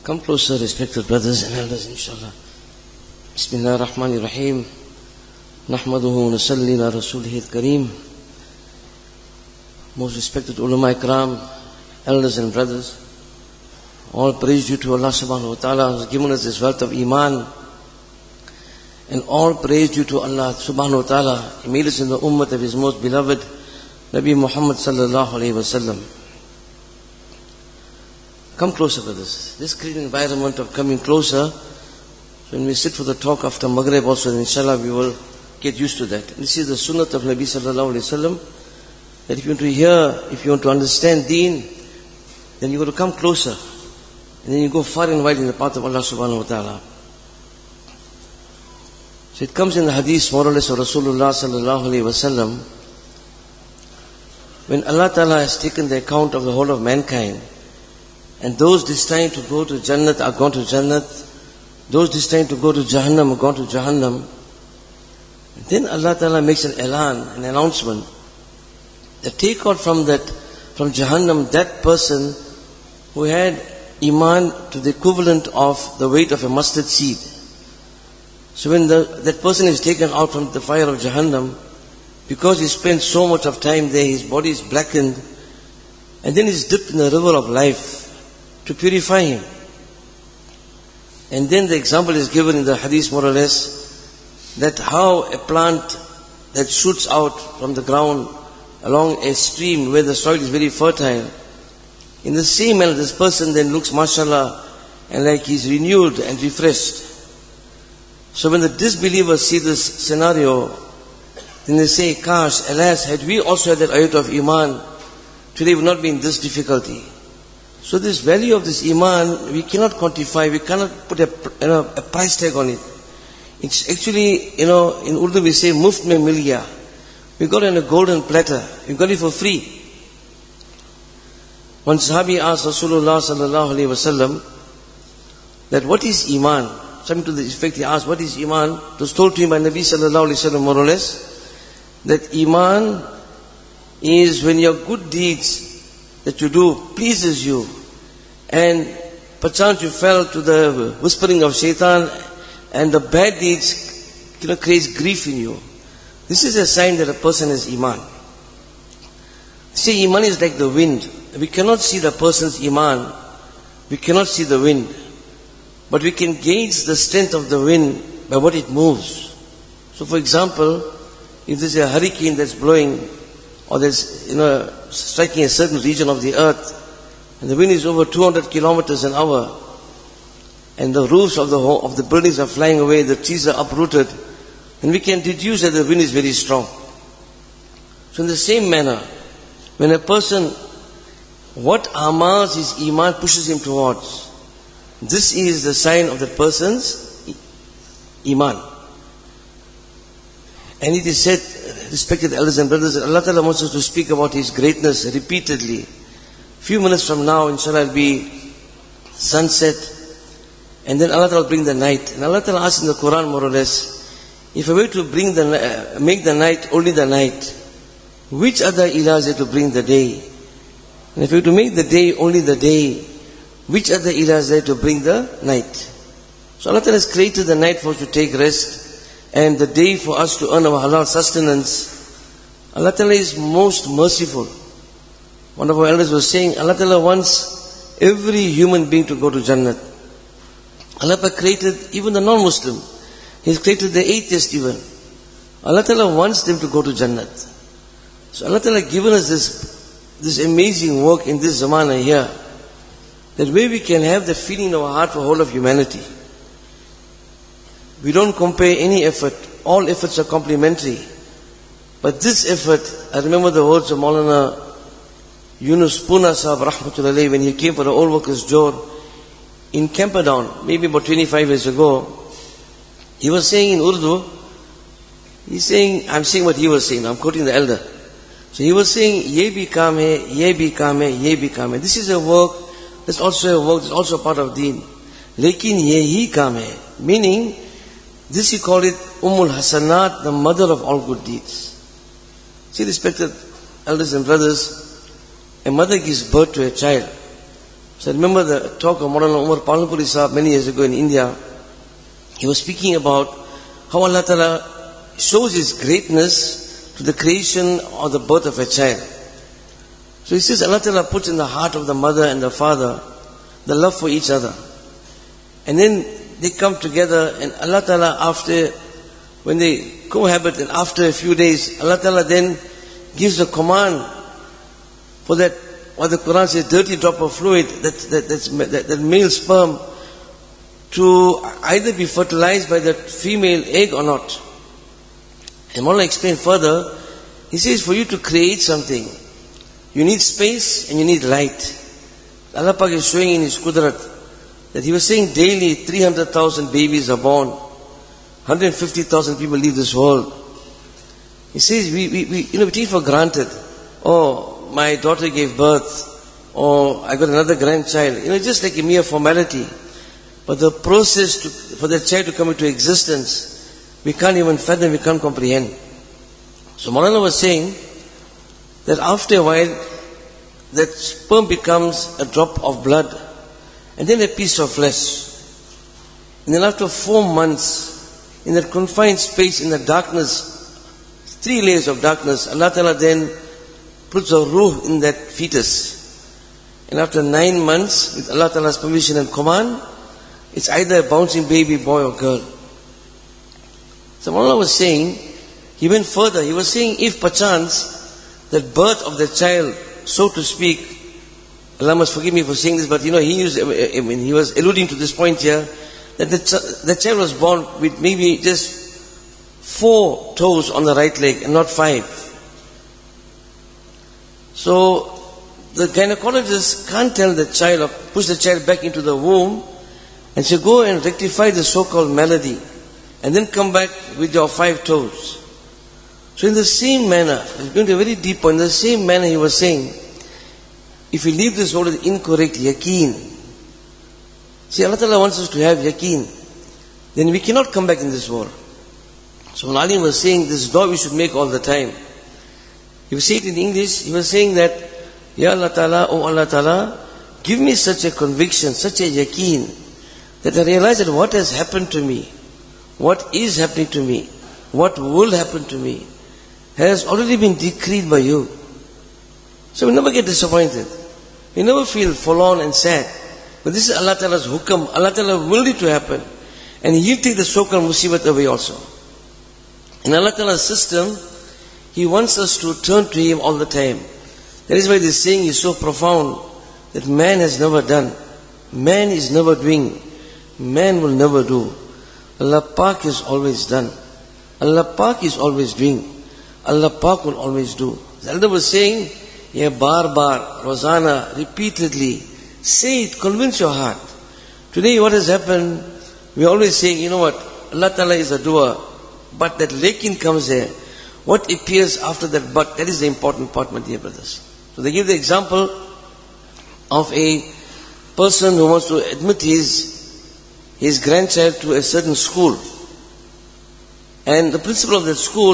Come closer, respected brothers and elders, inshallah. Bismillah ar-Rahman ar-Rahim. Nahmaduhu wa nusalli ala rasulihi al-Kareem. Most respected ulama ikram, elders and brothers, all praise due to Allah subhanahu wa ta'ala who has given us this wealth of iman. And all praise due to Allah subhanahu wa ta'ala. He made us in the ummah of His most beloved Nabi Muhammad sallallahu alayhi wa sallam. Come closer, brothers. This great environment of coming closer, so when we sit for the talk after Maghrib also, inshallah we will get used to that. This is the sunnah of Nabi sallallahu alayhi wa sallam, that if you want to hear, if you want to understand deen, then you got to come closer. And then you go far and wide in the path of Allah subhanahu wa ta'ala. So it comes in the hadith more or less of Rasulullah sallallahu alayhi wa sallam, when Allah ta'ala has taken the account of the whole of mankind, and those destined to go to Jannat are gone to Jannat, those destined to go to Jahannam are gone to Jahannam. And then Allah Ta'ala makes an elan, an announcement, that take out from Jahannam that person who had iman to the equivalent of the weight of a mustard seed. So when that person is taken out from the fire of Jahannam, because he spent so much of time there, his body is blackened, and then he's dipped in the river of life to purify him. And then the example is given in the hadith more or less, that how a plant that shoots out from the ground along a stream where the soil is very fertile, in the same manner this person then looks mashallah and like he's renewed and refreshed. So when the disbelievers see this scenario, then they say, Kash, alas, had we also had that ayat of iman, today would not be in this difficulty. So this value of this iman, we cannot quantify, we cannot put a price tag on it. It's actually, in Urdu we say, muft mein mil gaya. We got it on a golden platter. We got it for free. One Sahabi asked Rasulullah sallallahu alayhi wa sallam, that what is iman? Something to the effect he asked, what is iman? It was told to him by Nabi sallallahu alayhi wa sallam more or less, that iman is when your good deeds that you do pleases you, and perchance you fell to the whispering of shaitan, and the bad deeds creates grief in you. This is a sign that a person has iman. See, iman is like the wind. We cannot see the person's iman, we cannot see the wind, but we can gauge the strength of the wind by what it moves. So for example, if there's a hurricane that's blowing, or there's striking a certain region of the earth, and the wind is over 200 kilometers an hour, and the roofs of the buildings are flying away, the trees are uprooted, and we can deduce that the wind is very strong. So in the same manner, when a person, what amals his iman pushes him towards, this is the sign of the person's iman. And it is said, respected elders and brothers, that Allah Ta'ala wants us to speak about His greatness repeatedly. Few minutes from now, inshallah, will be sunset, and then Allah Ta'ala will bring the night. And Allah Ta'ala asks in the Quran more or less, if I were to make the night only the night, which other ilah is there to bring the day? And if I were to make the day only the day, which other ilah is there to bring the night? So Allah Ta'ala has created the night for us to take rest, and the day for us to earn our halal sustenance. Allah Ta'ala is most merciful. One of our elders was saying, Allah Ta'ala wants every human being to go to Jannat. Allah Ta'ala created even the non-Muslim. He's created the atheist even. Allah Ta'ala wants them to go to Jannat. So Allah Ta'ala given us this amazing work in this zamana here, that way we can have the feeling in our heart for the whole of humanity. We don't compare any effort. All efforts are complementary. But this effort, I remember the words of Maulana Yunus Puna Sahab Rahmatullahi when he came for the Old Workers' Jor in Camperdown, maybe about 25 years ago. He was saying in Urdu, I'm saying what he was saying, I'm quoting the elder. So he was saying, ye bhi kaam hai, ye bhi kaam hai, ye bhi kaam hai. This is a work, that's also a work, that's also a part of deen. Lekin ye hi kaam hai. Meaning, this he called it Ummul Hasanat, the mother of all good deeds. See, respected elders and brothers, a mother gives birth to a child. So I remember the talk of Maulana Umar Palanpuri Sahib many years ago in India. He was speaking about how Allah Ta'ala shows His greatness to the creation or the birth of a child. So he says Allah Ta'ala puts in the heart of the mother and the father the love for each other. And then they come together, and Allah Ta'ala when they cohabit, and after a few days, Allah Ta'ala then gives a command for that, what the Quran says, dirty drop of fluid, that male sperm, to either be fertilized by that female egg or not. And Maulana explained further, he says, for you to create something, you need space and you need light. Allah Pak is showing in His Qudrat that He was saying daily 300,000 babies are born, 150,000 people leave this world. He says, we take for granted, oh, my daughter gave birth, or I got another grandchild, just like a mere formality. But the process for that child to come into existence, we can't even fathom, we can't comprehend. So Maulana was saying that after a while, that sperm becomes a drop of blood, and then a piece of flesh. And then after 4 months, in that confined space, in the darkness, 3 layers of darkness, Allah Ta'ala then puts a ruh in that fetus. And after 9 months, with Allah Ta'ala's permission and command, it's either a bouncing baby, boy or girl. So Maulana was saying, he went further, he was saying, if perchance, that birth of the child, so to speak, Allah must forgive me for saying this, but he was alluding to this point here, that the child was born with maybe just 4 toes on the right leg and not 5. So the gynecologist can't tell the child or push the child back into the womb and say, go and rectify the so-called malady and then come back with your 5 toes. So in the same manner, it's going to a very deep point, in the same manner he was saying, if we leave this world with incorrect yaqeen, see, Allah Ta'ala wants us to have yaqeen, then we cannot come back in this world. So when Ali was saying this dua we should make all the time, he was saying it in English, he was saying that, Ya Allah Ta'ala, oh Allah Ta'ala, give me such a conviction, such a yaqeen, that I realize that what has happened to me, what is happening to me, what will happen to me, has already been decreed by you. So we never get disappointed. We never feel forlorn and sad. But this is Allah Ta'ala's hukam. Allah Ta'ala willed it to happen. And He'll take the so-called musibat away also. In Allah Ta'ala's system, He wants us to turn to Him all the time. That is why this saying is so profound, that man has never done. Man is never doing. Man will never do. Allah Pak is always done. Allah Pak is always doing. Allah Pak will always do. The elder was saying, yeah, bar, Rosanna, repeatedly, say it, convince your heart. Today what has happened, we are always saying, you know what, Allah Ta'ala is a doer, but that lakin comes there. What appears after that but, that is the important part, my dear brothers. So they give the example of a person who wants to admit his grandchild to a certain school. And the principal of that school,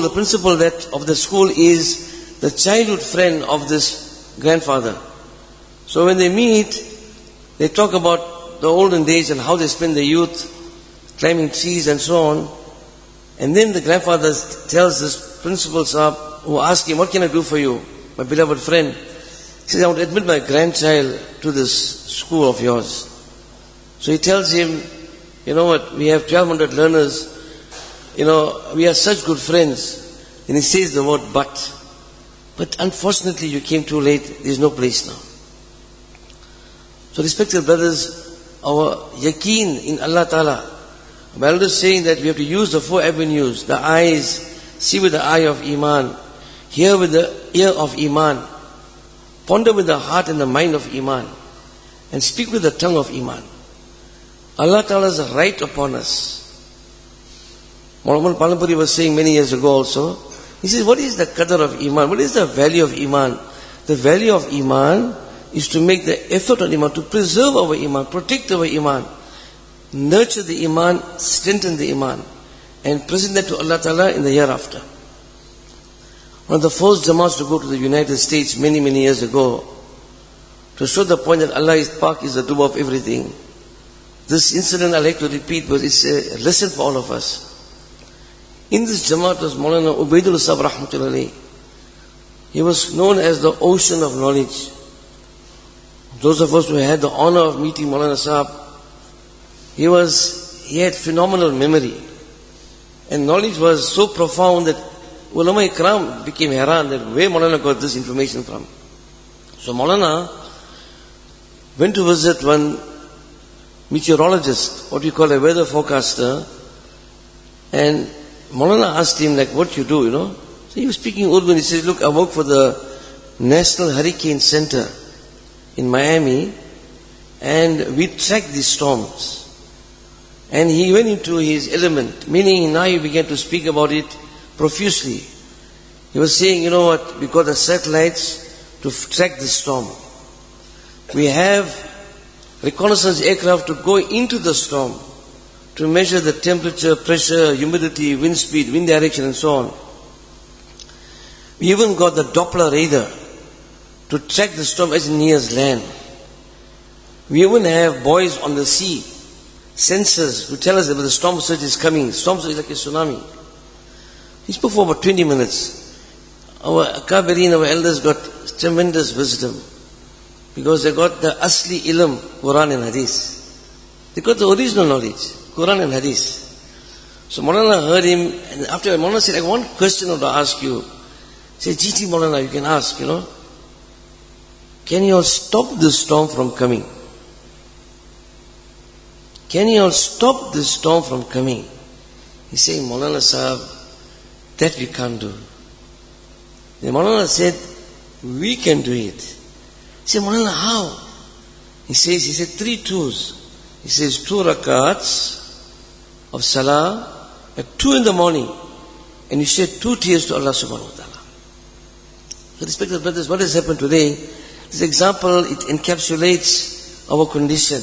is the childhood friend of this grandfather. So when they meet, they talk about the olden days and how they spend their youth climbing trees and so on. And then the grandfather tells this principal Sahib, who asks him, what can I do for you, my beloved friend? He says, I want to admit my grandchild to this school of yours. So he tells him, you know what, we have 1,200 learners, we are such good friends. And he says the word but. But unfortunately you came too late, there is no place now. So respected brothers, our yaqeen in Allah Ta'ala, my elder is saying that we have to use the 4 avenues, the eyes, see with the eye of Iman, hear with the ear of Iman, ponder with the heart and the mind of Iman, and speak with the tongue of Iman. Allah Ta'ala's right upon us. Maulana Palanpuri was saying many years ago also, he says, what is the qadr of Iman? What is the value of Iman? The value of Iman is to make the effort on Iman, to preserve our Iman, protect our Iman, nurture the Iman, strengthen the Iman, and present that to Allah Ta'ala in the hereafter. One of the first Jamaats to go to the United States many years ago, to show the point that Allah is Pak, is the doer of everything. This incident I like to repeat because it's a lesson for all of us. In this Jamaat was Maulana Ubaidul Sahib Rahmatullahi. He was known as the ocean of knowledge. Those of us who had the honor of meeting Maulana Sahib, he had phenomenal memory. And knowledge was so profound that Ulama Ikram became Haran that where Maulana got this information from. So Maulana went to visit one meteorologist, what we call a weather forecaster, and Maulana asked him, like, what you do, So he was speaking Urdu and he said, look, I work for the National Hurricane Center in Miami and we track these storms. And he went into his element, meaning now he began to speak about it profusely. He was saying, you know what, we got the satellites to track this storm. We have reconnaissance aircraft to go into the storm to measure the temperature, pressure, humidity, wind speed, wind direction and so on. We even got the Doppler radar to track the storm as near as land. We even have boys on the sea, sensors who tell us that the storm surge is coming. Storm surge is like a tsunami. He spoke for about 20 minutes. Our Akabirin, our elders got tremendous wisdom because they got the Asli Ilm, Quran and Hadith. They got the original knowledge, Quran and Hadith. So Maulana heard him, and after Maulana said, I have one question I want to ask you. He said, GT Maulana, you can ask, Can you all stop this storm from coming? Can you all stop this storm from coming? He said, Maulana Sahib, that we can't do. Then Maulana said, we can do it. He said, Maulana, how? He said 3 twos. He says 2 rakats of salah at 2 in the morning, and you shed 2 tears to Allah subhanahu wa ta'ala. Respected brothers, what has happened today? This example, it encapsulates our condition.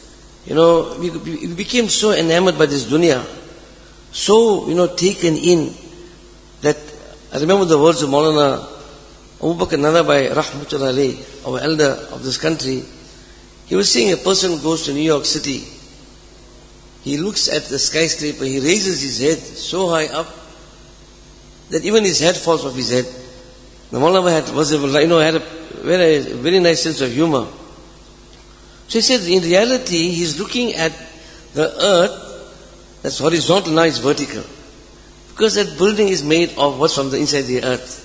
We became so enamored by this dunya, so, taken in, that I remember the words of Maulana Abu Bakr Nanabai Rahmatullahi, our elder of this country. He was saying a person goes to New York City, he looks at the skyscraper, he raises his head so high up that even his head falls off his head. The Maulana had a very nice sense of humor. So he said, in reality, he's looking at the earth that's horizontal, now it's vertical. Because that building is made of what's from the inside the earth.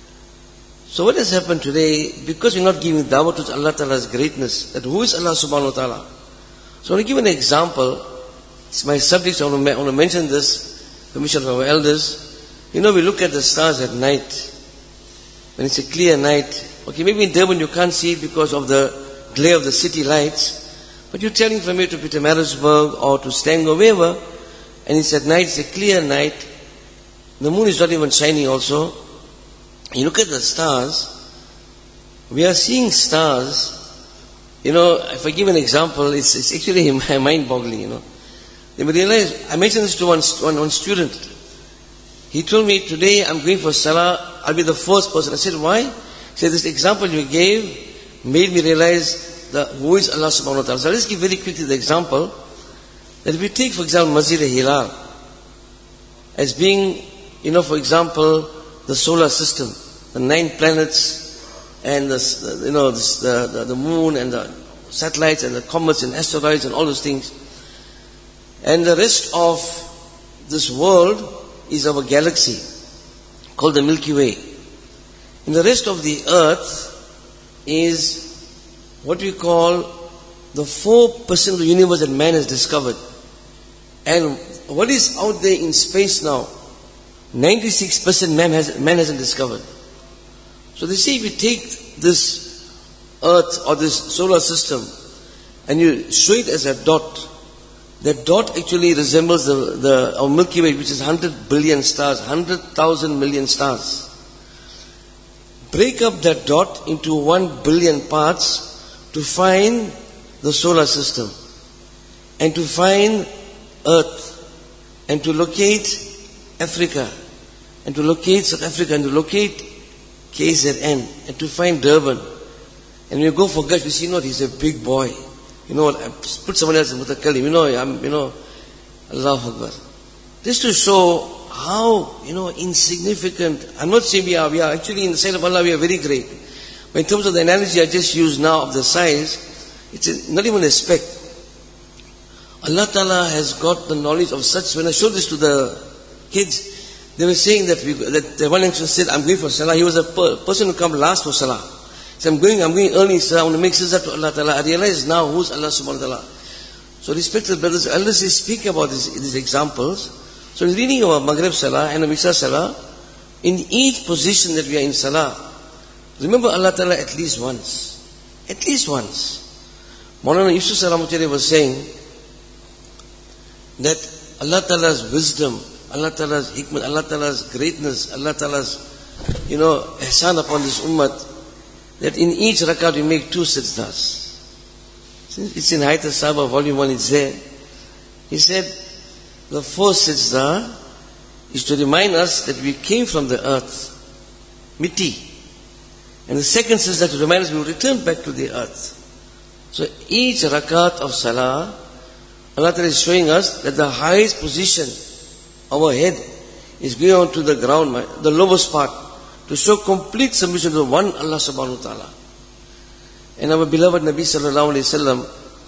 So what has happened today, because we're not giving dawah to Allah Ta'ala's greatness, that who is Allah Subhanahu Wa Ta'ala? So I want to give an example. It's my subject, so I want to mention this, permission of our elders. We look at the stars at night. When it's a clear night, okay, maybe in Durban you can't see it because of the glare of the city lights, but you're traveling from here to Pietermaritzburg or to Stango, wherever, and it's at night, it's a clear night, the moon is not even shining also. You look at the stars, we are seeing stars, if I give an example, it's actually mind-boggling, Then we realize, I mentioned this to one student. He told me, today I'm going for Salah, I'll be the first person. I said, why? He said, this example you gave made me realize who is Allah subhanahu wa ta'ala. So I'll just give very quickly the example, that if we take, for example, Mazir-e-Hilal, as being, for example, the solar system, the 9 planets, and the moon, and the satellites, and the comets, and asteroids, and all those things. And the rest of this world is our galaxy, called the Milky Way. And the rest of the earth is what we call the 4% of the universe that man has discovered. And what is out there in space now, 96% man hasn't discovered. So they say if you take this earth or this solar system and you show it as a dot, that dot actually resembles our Milky Way, which is 100 billion stars, 100,000 million stars. Break up that dot into 1 billion parts to find the solar system, and to find Earth, and to locate Africa, and to locate South Africa, and to locate KZN, and to find Durban, And when you go for Gashti, we see, he's a big boy. Put someone else in Mutakallim, Allahu Akbar. Just to show how, insignificant. I'm not saying we are actually in the sight of Allah, we are very great. But in terms of the analogy I just used now of the size, it's not even a speck. Allah Ta'ala has got the knowledge of such. When I showed this to the kids, they were saying that the one youngster said, I'm going for Salah. He was a person who come last for Salah. So I'm going early, sir. I want to make sajda to Allah Ta'ala. I realize now who's Allah Subhanahu Wa Ta'ala. So respected brothers, elders speak about these examples. So in reading our Maghrib Salah and Isha Salah, in each position that we are in Salah, remember Allah Ta'ala at least once. At least once. Maulana Yusuf Salamutari was saying that Allah Ta'ala's wisdom, Allah Ta'ala's hikmah, Allah Ta'ala's greatness, Allah Ta'ala's, ihsan upon this ummah, that in each rakat we make 2 sajdas. It's in Hayat al-Sahaba, volume 1, it's there. He said, the first sajda is to remind us that we came from the earth, miti. And the second sajda to remind us we will return back to the earth. So each rakat of salah, Allah Ta'ala is showing us that the highest position, our head, is going on to the ground, the lowest part, to show complete submission to one Allah Subhanahu Wa Ta'ala. And our beloved Nabi Sallallahu Alaihi Wasallam,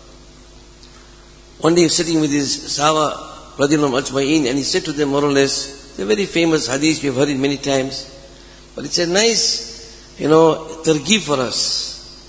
one day he was sitting with his Sahaba, Radhiyallahu Ajma'in, and he said to them more or less, it's a very famous hadith, we have heard it many times, but it's a nice, targhib for us.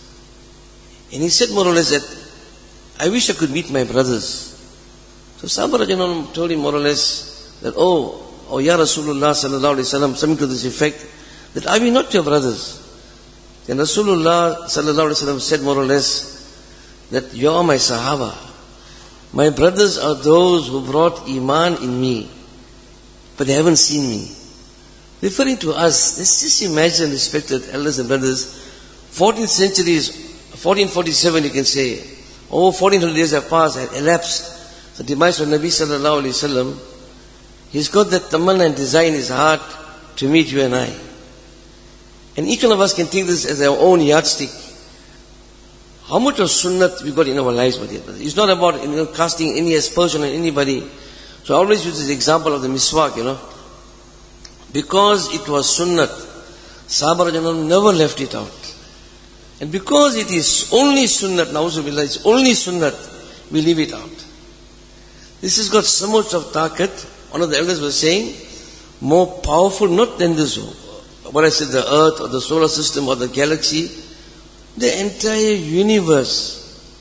And he said more or less that, I wish I could meet my brothers. So Sahaba Radhiyallahu told him more or less that, oh Ya Rasulullah Sallallahu Alaihi Wasallam, something to this effect, that are we not your brothers? Then Rasulullah Sallallahu Alaihi Wasallam said more or less that you are my Sahaba. My brothers are those who brought Iman in me, but they haven't seen me. Referring to us, let's just imagine, respected elders and brothers, 14th century is 1447 you can say, over 1400 years have passed, have elapsed. The demise of Nabi Sallallahu Alaihi Wasallam, he's got that tamanna and desire in his heart to meet you and I. And each one of us can take this as our own yardstick. How much of sunnat we got in our lives, my dear brother? It's not about casting any aspersion on anybody. So I always use this example of the miswak, Because it was sunnat, Sahaba never left it out. And because it is only sunnat, na'uzubillah, it's only sunnat, we leave it out. This has got so much of taqat. One of the elders was saying, more powerful not than this, what I said, the earth or the solar system or the galaxy, the entire universe.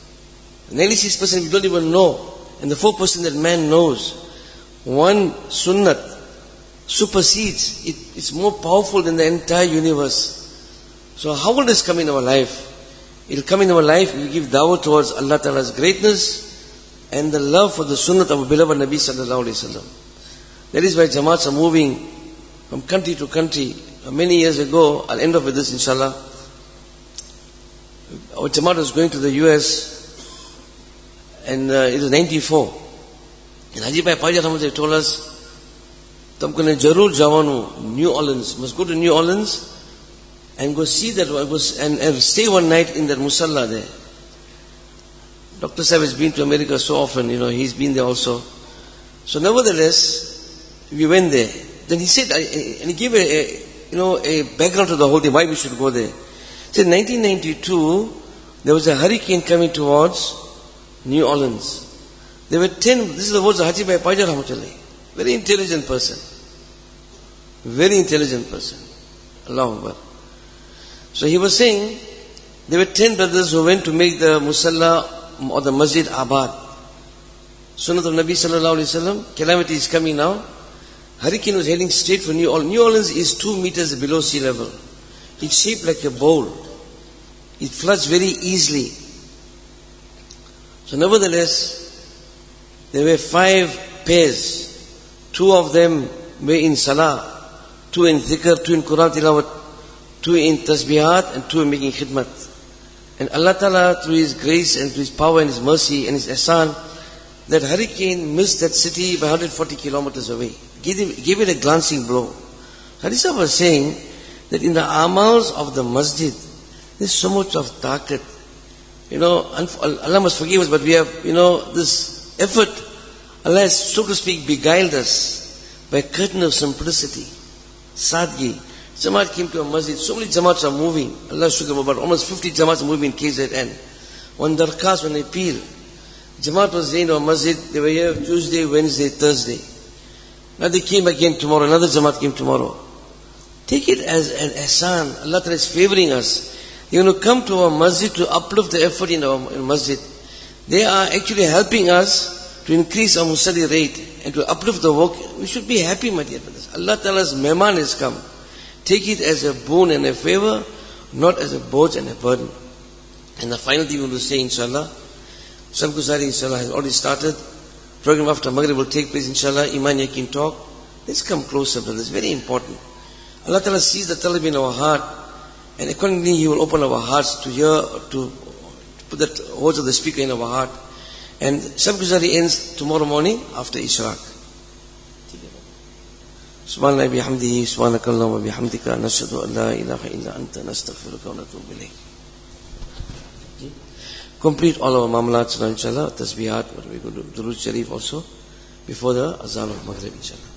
96% we don't even know, and the 4% that man knows. One sunnat supersedes, it's more powerful than the entire universe. So how will this come in our life? It will come in our life if we give dawah towards Allah Ta'ala's greatness and the love for the sunnah of our beloved Nabi Sallallahu Alaihi Wasallam. That is why Jamaats are moving from country to country. Many years ago, I'll end off with this inshallah. Our Jamaat was going to the US and it was 94. And Haji Bhai Paja Rahmat told us, Tumko ne jarur jawanu, New Orleans, must go to New Orleans and go see that, and stay one night in that musalla there. Dr. Sahib has been to America so often, he's been there also. So nevertheless, we went there. Then he said, and he gave a background to the whole thing, why we should go there. He said, 1992, there was a hurricane coming towards New Orleans. There were 10, this is the words of Haji Bhai Paja Rahmatullahi. Very intelligent person. Very intelligent person. Allahu Akbar. So he was saying, there were 10 brothers who went to make the musalla or the masjid abad. Sunnat of Nabi Sallallahu Alaihi Wasallam, calamity is coming now. Hurricane was heading straight for New Orleans. New Orleans is 2 meters below sea level. It's shaped like a bowl. It floods very easily. So nevertheless, there were 5 pairs. 2 of them were in salah, 2 in dhikr, 2 in Quran tilawat, 2 in tasbihat, and 2 in making khidmat. And Allah Ta'ala, through His grace and through His power and His mercy and His ihsan, that hurricane missed that city by 140 kilometers away. Gave it a glancing blow. Hadith was saying that in the amals of the masjid, There's so much of taqat. Allah must forgive us, but we have, this effort. Allah has, so to speak, beguiled us by a curtain of simplicity, sadgi. Jamaat came to a masjid. So many jamaats are moving. Allah shukr, about almost 50 jamaats are moving in KZN. One darkhas, one appeal. Jamaat was there in our masjid. They were here Tuesday, Wednesday, Thursday. Now they came again tomorrow. Another jamaat came tomorrow. Take it as an ihsan. Allah Ta'ala is favoring us. They want to come to our masjid to uplift the effort in our masjid. They are actually helping us to increase our musalli rate and to uplift the work. We should be happy, my dear brothers. Allah Ta'ala's mehman has come. Take it as a boon and a favor, not as a both and a burden. And the final thing we will say, inshallah, Sabguzari, inshallah, has already started. Program after Maghrib will take place, inshallah. Iman Yaqeen talk. Let's come closer, brothers. It's very important. Allah Ta'ala sees the talab in our heart, and accordingly He will open our hearts to hear, to put the words of the speaker in our heart. And Sabguzari ends tomorrow morning after Ishraq. Subhanallah bihamdihi, subhanakallahumma bihamdika, nashhadu an la ilaha illa anta, nastaghfiruka wa natubu ilayk. Complete all our mamlats now, inshallah, tasbihat, what we go do, Durood Sharif also, before the Azan of Maghrib, inshallah.